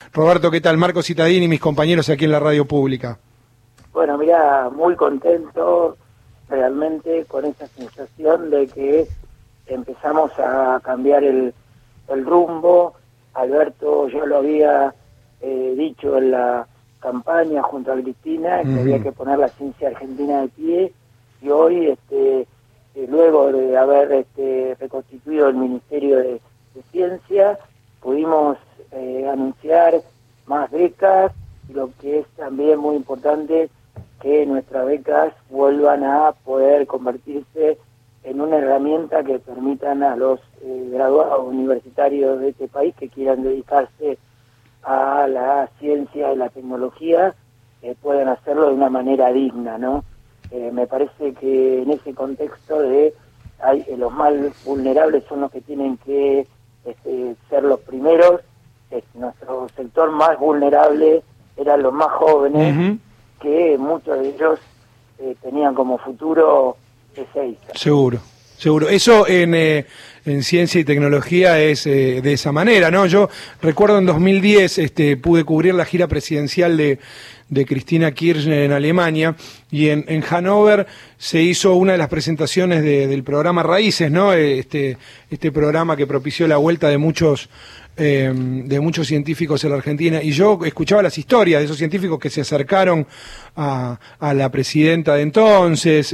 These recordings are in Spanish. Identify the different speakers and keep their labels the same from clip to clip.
Speaker 1: Roberto, ¿qué tal? Marco Cittadini y mis compañeros aquí en la radio pública.
Speaker 2: Bueno, mira, muy contento realmente con esa sensación de que empezamos a cambiar el rumbo. Alberto, yo lo había dicho en la campaña junto a Cristina, que había que poner la ciencia argentina de pie, y hoy, luego de haber reconstituido el Ministerio de Ciencia, pudimos anunciar más becas, y lo que es también muy importante, que nuestras becas vuelvan a poder convertirse en una herramienta que permitan a los graduados universitarios de este país que quieran dedicarse a la ciencia y la tecnología, puedan hacerlo de una manera digna, ¿no? Me parece que en ese contexto de los más vulnerables son los que tienen que ser los primeros. Nuestro sector más vulnerable eran los más jóvenes, que muchos de ellos tenían como futuro Ezeiza.
Speaker 1: Seguro. Eso en ciencia y tecnología es de esa manera, ¿no? Yo recuerdo en 2010 pude cubrir la gira presidencial de Cristina Kirchner en Alemania, y en Hannover se hizo una de las presentaciones del programa Raíces, ¿no? Este programa que propició la vuelta de muchos científicos en la Argentina, y yo escuchaba las historias de esos científicos que se acercaron a la presidenta de entonces,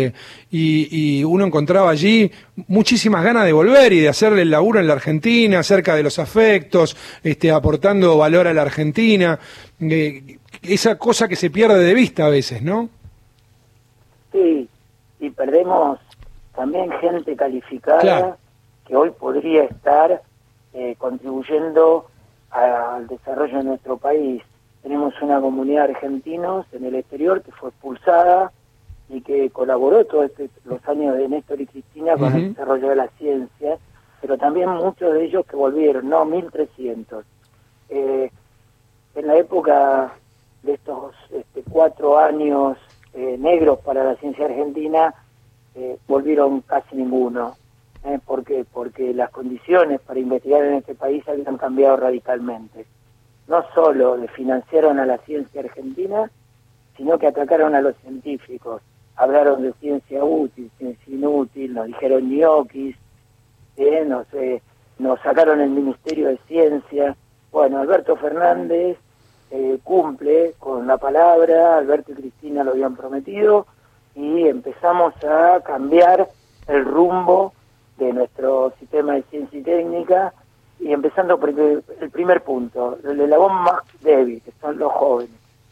Speaker 1: y uno encontraba allí muchísimas ganas de volver y de hacerle el laburo en la Argentina, acerca de los afectos, aportando valor a la Argentina, esa cosa que se pierde de vista a veces, ¿no?
Speaker 2: Sí, y perdemos también gente calificada, claro, que hoy podría estar contribuyendo al desarrollo de nuestro país. Tenemos una comunidad de argentinos en el exterior que fue expulsada y que colaboró todos los años de Néstor y Cristina con el desarrollo de la ciencia, pero también muchos de ellos que volvieron, no 1.300. En la época de estos 4 años negros para la ciencia argentina, volvieron casi ninguno. ¿Por qué? Porque las condiciones para investigar en este país habían cambiado radicalmente. No solo financiaron a la ciencia argentina, sino que atacaron a los científicos. Hablaron de ciencia útil, ciencia inútil, nos dijeron ñoquis, nos sacaron el Ministerio de Ciencia. Bueno, Alberto Fernández cumple con la palabra, Alberto y Cristina lo habían prometido, y empezamos a cambiar el rumbo de nuestro sistema de ciencia y técnica, y empezando por el primer punto, el eslabón más débil, que son los jóvenes.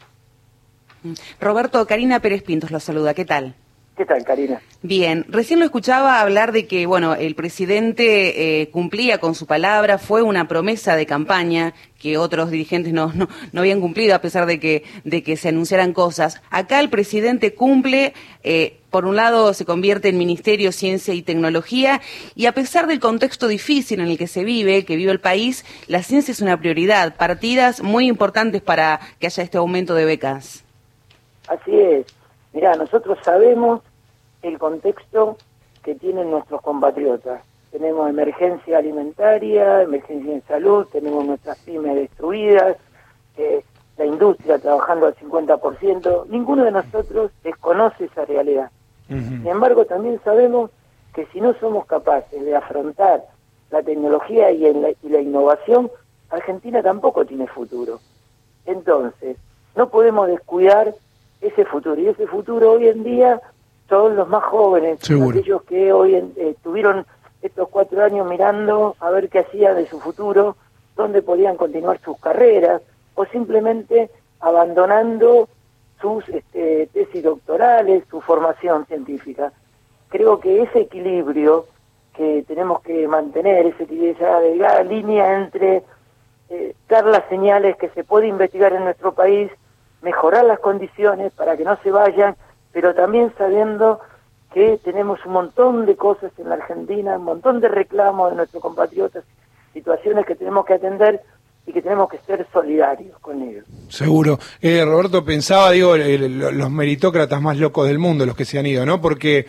Speaker 3: Roberto, Karina Pérez Pintos lo saluda, ¿qué tal?
Speaker 2: ¿Qué tal, Karina?
Speaker 3: Bien, recién lo escuchaba hablar de que, bueno, el presidente cumplía con su palabra, fue una promesa de campaña que otros dirigentes no habían cumplido a pesar de que se anunciaran cosas. Acá el presidente cumple, por un lado se convierte en Ministerio de Ciencia y Tecnología, y a pesar del contexto difícil en el que vive el país, la ciencia es una prioridad, partidas muy importantes para que haya este aumento de becas.
Speaker 2: Así es. Mirá, nosotros sabemos el contexto que tienen nuestros compatriotas. Tenemos emergencia alimentaria, emergencia en salud, tenemos nuestras pymes destruidas, la industria trabajando al 50%. Ninguno de nosotros desconoce esa realidad. Sin embargo, también sabemos que si no somos capaces de afrontar la tecnología y la innovación, Argentina tampoco tiene futuro. Entonces, no podemos descuidar ese futuro, y ese futuro hoy en día son los más jóvenes, aquellos que hoy estuvieron estos 4 años mirando a ver qué hacían de su futuro, dónde podían continuar sus carreras, o simplemente abandonando sus tesis doctorales, su formación científica. Creo que ese equilibrio que tenemos que mantener, esa delgada línea entre dar las señales que se puede investigar en nuestro país, mejorar las condiciones para que no se vayan, pero también sabiendo que tenemos un montón de cosas en la Argentina, un montón de reclamos de nuestros compatriotas, situaciones que tenemos que atender, y que tenemos que ser solidarios con ellos.
Speaker 1: Seguro. Roberto, pensaba, digo, los meritócratas más locos del mundo, los que se han ido, ¿no? Porque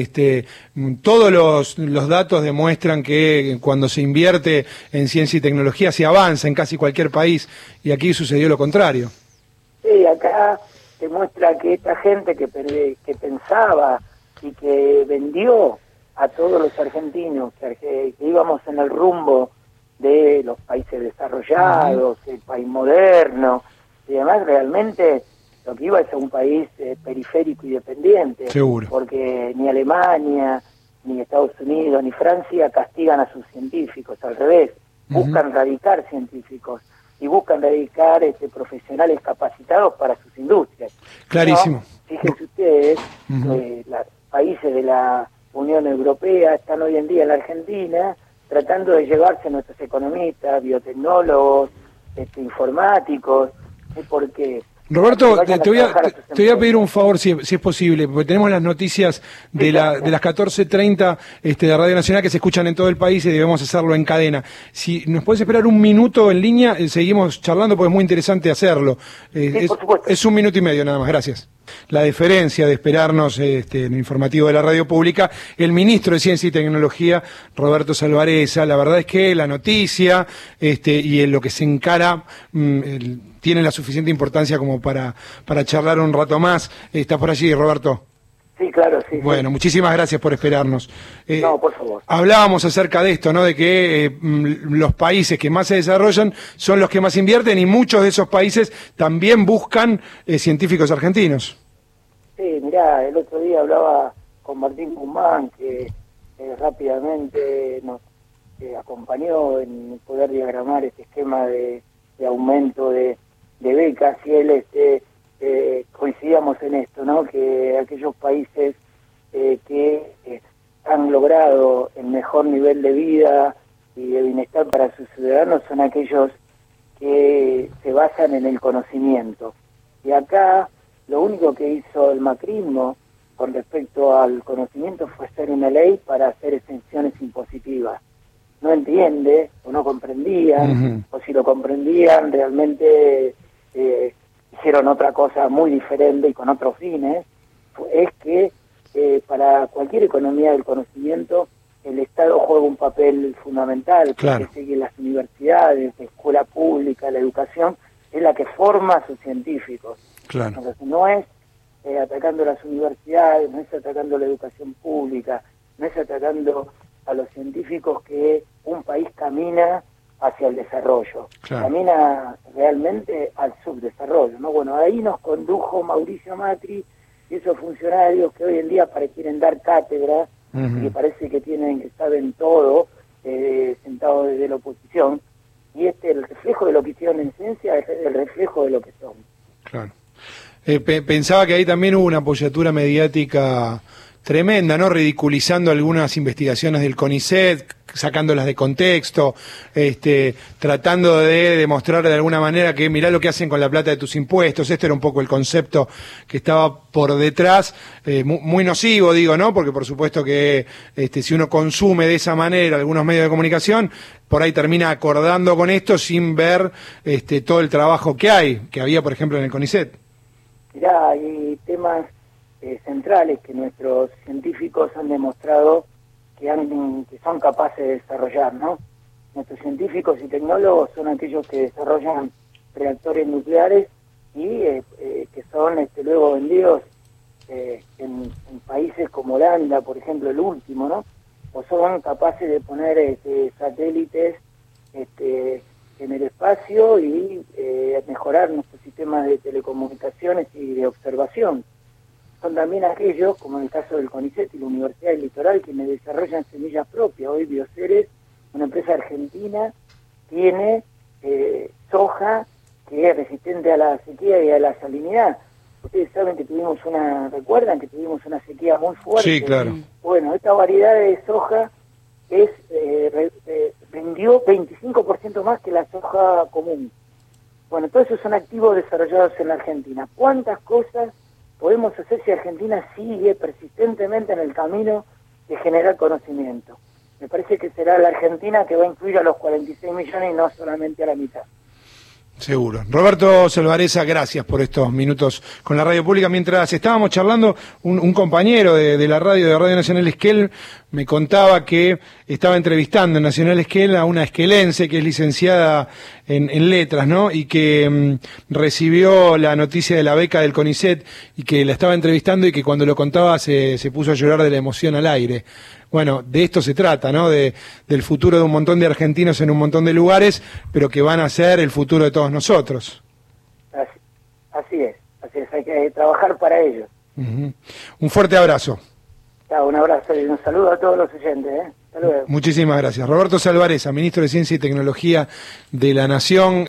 Speaker 1: todos los datos demuestran que cuando se invierte en ciencia y tecnología se avanza en casi cualquier país, y aquí sucedió lo contrario.
Speaker 2: Sí, acá demuestra que esta gente que pensaba y que vendió a todos los argentinos, que íbamos en el rumbo de los países desarrollados, el país moderno, y además realmente lo que iba es a un país periférico y dependiente.
Speaker 1: Seguro.
Speaker 2: Porque ni Alemania, ni Estados Unidos, ni Francia castigan a sus científicos, al revés, buscan radicar científicos y buscan radicar profesionales capacitados para sus industrias.
Speaker 1: Clarísimo.
Speaker 2: ¿No? Fíjense ustedes, los países de la Unión Europea están hoy en día en la Argentina tratando de llevarse nuestros economistas, biotecnólogos, informáticos, porque...
Speaker 1: Roberto, te voy a pedir un favor, si es posible, porque tenemos las noticias de las 14:30 de Radio Nacional que se escuchan en todo el país y debemos hacerlo en cadena. Si nos puedes esperar un minuto en línea, seguimos charlando porque es muy interesante hacerlo.
Speaker 2: Sí, por supuesto.
Speaker 1: Es 1 minuto y medio nada más, gracias. La deferencia de esperarnos en el informativo de la radio pública, el ministro de Ciencia y Tecnología, Roberto Salvarezza. La verdad es que la noticia y en lo que se encara tiene la suficiente importancia como para charlar un rato más. ¿Está por allí, Roberto?
Speaker 2: Sí, claro, sí.
Speaker 1: Bueno, muchísimas gracias por esperarnos.
Speaker 2: No, por favor.
Speaker 1: Hablábamos acerca de esto, ¿no? De que los países que más se desarrollan son los que más invierten y muchos de esos países también buscan científicos argentinos.
Speaker 2: Sí, mirá, el otro día hablaba con Martín Guzmán, que rápidamente nos acompañó en poder diagramar este esquema de aumento de becas, y él coincidíamos en esto, ¿no? Que aquellos países que han logrado el mejor nivel de vida y de bienestar para sus ciudadanos son aquellos que se basan en el conocimiento. Y acá lo único que hizo el macrismo con respecto al conocimiento fue hacer una ley para hacer exenciones impositivas. No entiende o no comprendían, o si lo comprendían realmente hicieron otra cosa muy diferente y con otros fines. Es que para cualquier economía del conocimiento el Estado juega un papel fundamental.
Speaker 1: Claro.
Speaker 2: Que las universidades, la escuela pública, la educación es la que forma a sus científicos.
Speaker 1: Claro.
Speaker 2: Entonces no es atacando las universidades, no es atacando la educación pública, no es atacando a los científicos que un país camina hacia el desarrollo,
Speaker 1: claro.
Speaker 2: Camina realmente al subdesarrollo, ¿no? Bueno, ahí nos condujo Mauricio Macri y esos funcionarios que hoy en día quieren dar cátedra y que parece que saben todo, sentados desde la oposición, y el reflejo de lo que hicieron en ciencia es el reflejo de lo que son.
Speaker 1: Claro. Pensaba que ahí también hubo una apoyatura mediática tremenda, ¿no? Ridiculizando algunas investigaciones del CONICET, sacándolas de contexto, tratando de demostrar de alguna manera que mirá lo que hacen con la plata de tus impuestos. Este era un poco el concepto que estaba por detrás, muy nocivo, digo, ¿no? Porque por supuesto que si uno consume de esa manera algunos medios de comunicación, por ahí termina acordando con esto sin ver todo el trabajo que había, por ejemplo, en el CONICET.
Speaker 2: Mirá, hay temas centrales que nuestros científicos han demostrado que son capaces de desarrollar, ¿no? Nuestros científicos y tecnólogos son aquellos que desarrollan reactores nucleares y que son luego vendidos en países como Holanda, por ejemplo, el último, ¿no? O son capaces de poner satélites en el espacio y mejorar nuestros sistemas de telecomunicaciones y de observación. Son también aquellos, como en el caso del CONICET y la Universidad del Litoral, quienes desarrollan semillas propias. Hoy Bioceres, una empresa argentina, tiene soja que es resistente a la sequía y a la salinidad. Ustedes saben que recuerdan que tuvimos una sequía muy fuerte.
Speaker 1: Sí, claro.
Speaker 2: Bueno, esta variedad de soja vendió 25% más que la soja común. Bueno, todos esos son activos desarrollados en la Argentina. ¿Cuántas cosas podemos hacer si Argentina sigue persistentemente en el camino de generar conocimiento? Me parece que será la Argentina que va a incluir a los 46 millones y no solamente a la mitad.
Speaker 1: Seguro. Roberto Salvareza, gracias por estos minutos con la radio pública. Mientras estábamos charlando, un compañero de la radio, de Radio Nacional Esquel, me contaba que estaba entrevistando en Nacional Esquel a una esquelense que es licenciada en letras, ¿no? Y que recibió la noticia de la beca del CONICET y que la estaba entrevistando y que cuando lo contaba se puso a llorar de la emoción al aire. Bueno, de esto se trata, ¿no? Del futuro de un montón de argentinos en un montón de lugares, pero que van a ser el futuro de todos nosotros.
Speaker 2: Así es, hay que trabajar para ello.
Speaker 1: Un fuerte abrazo.
Speaker 2: Un abrazo y un saludo a todos los oyentes. Hasta luego.
Speaker 1: Muchísimas gracias. Roberto Salvareza, ministro de Ciencia y Tecnología de la Nación.